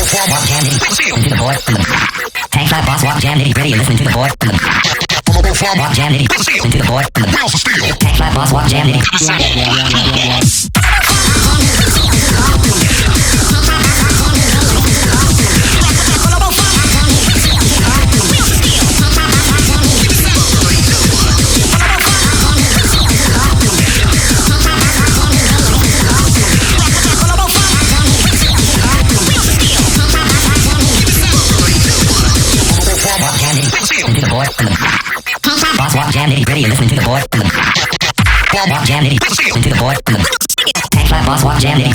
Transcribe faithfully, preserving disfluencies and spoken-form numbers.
perform, walk jam nitty, listen to the boy. Tank flat boss, walk jam nitty gritty, and listen to the boy. I'ma perform, walk jam nitty, listen to the boy. Wheels of steel. Tank flat boss, walk jam nitty. Into the boy. Boss walk jam nitty gritty and listen to the boy. Walk jam nitty into the boy. Tank flat boss walk jam nitty.